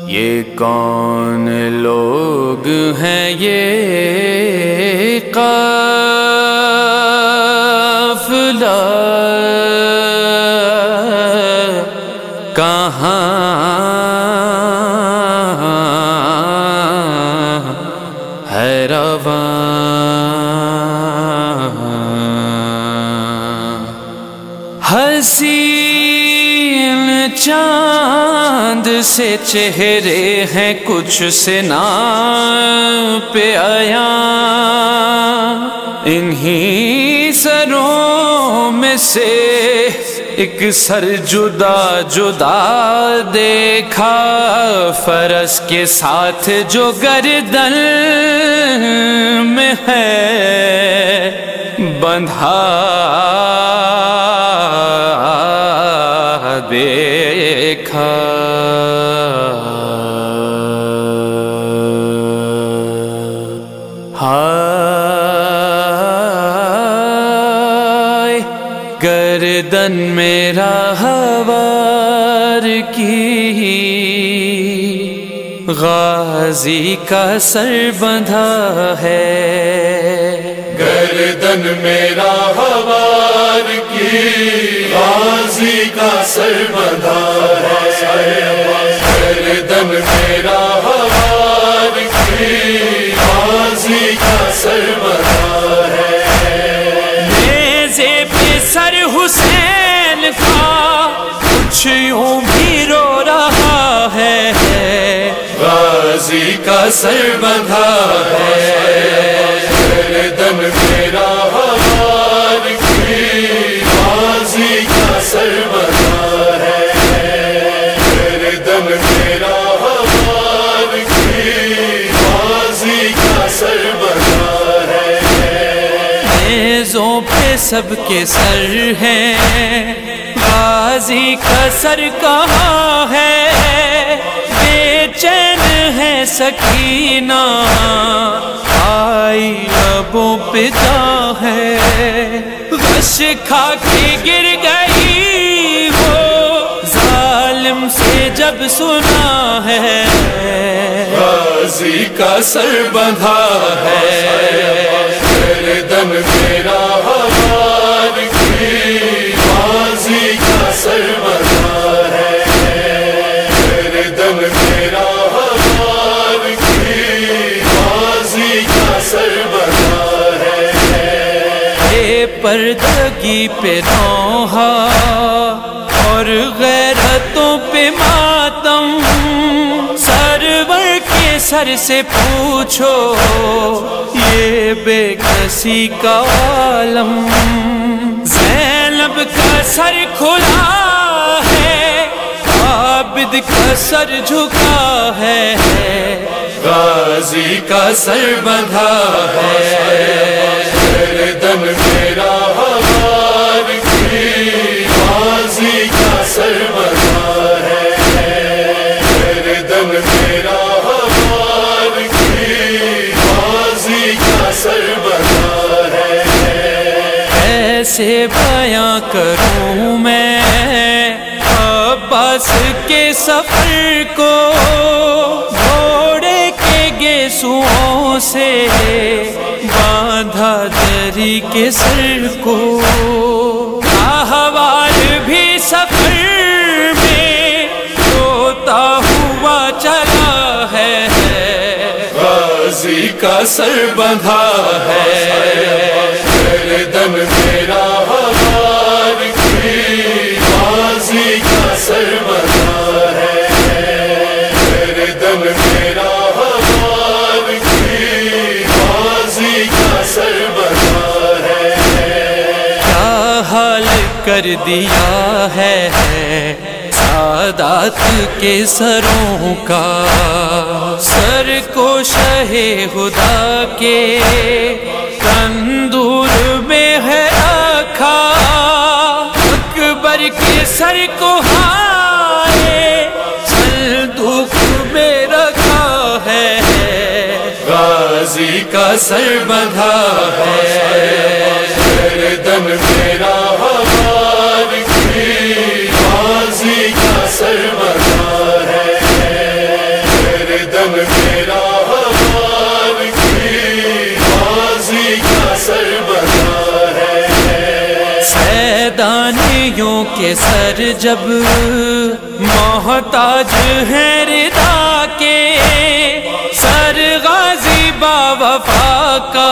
یہ کون لوگ ہیں یہ قافلہ کہاں ہے رواں؟ حسین چاند سے چہرے ہیں کچھ سے نام پہ آیا، انہی سروں میں سے ایک سر جدا جدا دیکھا، فرس کے ساتھ جو گردن میں ہے بندھا دیکھا۔ ہائے گردن میرا ہوار کی، غازی کا سر بندھا ہے، گردن میرا ہوار کی، غازی کا سر بندھا ہے، گردن میرا ہوار کی، غازی کا سر بندھا ہے۔ نیزے پہ سر حسین کا کچھ یوں بھی رو رہا ہے، غازی کا سر بندھا ہے، گردن میرا ہوار کی، غازی کا سر بندھا ہے، گردن میرا ہوار کی، غازی کا سر بندھا ہے۔ نیزوں پہ سب کے سر ہیں، غازی کا سر کہاں ہے؟ بے چین ہے سکینہ، آئی لبوں پہ جاں ہے، غش کھا کے گر گئی وہ ظالم سے جب سنا ہے، غازی کا سر بندھا ہے، گردن میرا ہوار کی، غازی کا سر بندھا ہے، گردن میرا ہوار کی، غازی کا سر بندھا ہے۔ بے پردگی پہ نوحہ اور غیرتوں پہ ماتم، سرور کے سر سے پوچھو یہ بے کسی کا عالم، زینب کا سر کھلا ہے، عابد کا سر جھکا ہے، غازی کا سر بندھا ہے، گردن میرا ہوار کی، غازی کا سر بندھا ہے، گردن میرا ہوار کی، غازی کا سر بندھا ہے۔ ایسے بیاں کروں میں عباس کے سفر کو، گھوڑے کے گیسوؤں سے باندھا دری کے سر کو، راہوار بھی سفر میں روتا ہوا چلا ہے، غازی کا سر بندھا ہے، گردن میرا ہوار کی، غازی کا سر بندھا ہے، گردن میرا ہوار کی، غازی کا سر بندھا ہے۔ کیا حال کر دیا ہے سادات کے سروں کا، سر کو شہ خدا کے تندور میں ہے رکھا، اکبر کے سر کو ہائے صندوق میں رکھا ہے، غازی کا سر بندھا ہے، گردن میرا ہوار کی، غازی کا سر بندھا ہے، کے سر جب محتاج ہے ردا کے، سر غازی باوفا کا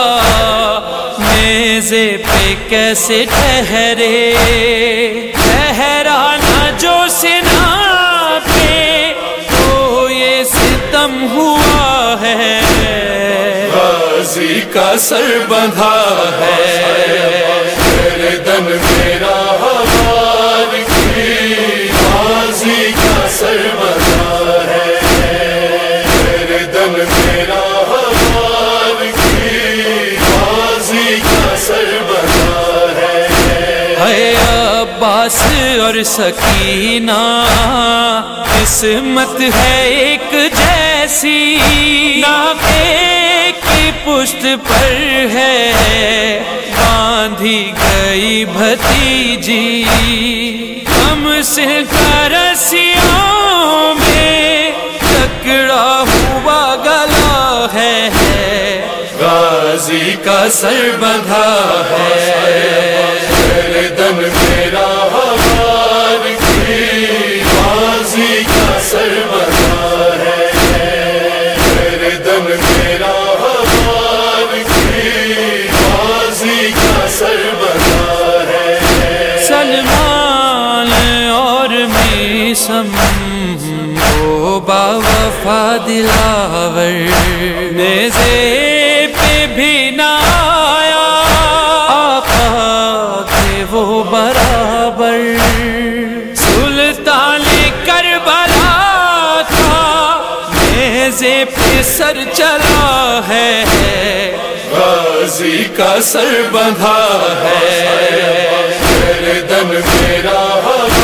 نیزے پہ کیسے ٹھہرے، ٹھہرانا جو سنا پہ تو یہ ستم ہوا ہے، غازی کا سر بندھا ہے، گردن میرا ہمار کی، غازی کا سر بندھا ہے، گردن میرا ہمار کی، غازی کا سر بندھا ہے۔ عباس اور سکینہ قسمت ہے ایک جیسی، ناقے کی پشت پر ہے باندھی گئی بھتیجی، ہم سے رسیوں میں جکڑا ہوا گلا ہے، غازی کا سر بندھا ہے، گردن میرا ہمار کی، غازی کا سر بندھا ہے، گردن میرا ہمار کی، غازی کا سر بندھا ہے۔ سلمان اور میثم وہ باوفا دلاور، نیزے پہ بھی نہ آیا آقا کے وہ برابر، سلطان کربلا تھا نیزے پہ سر چلا ہے، غازی کا سر بندھا ہے، گردن میرا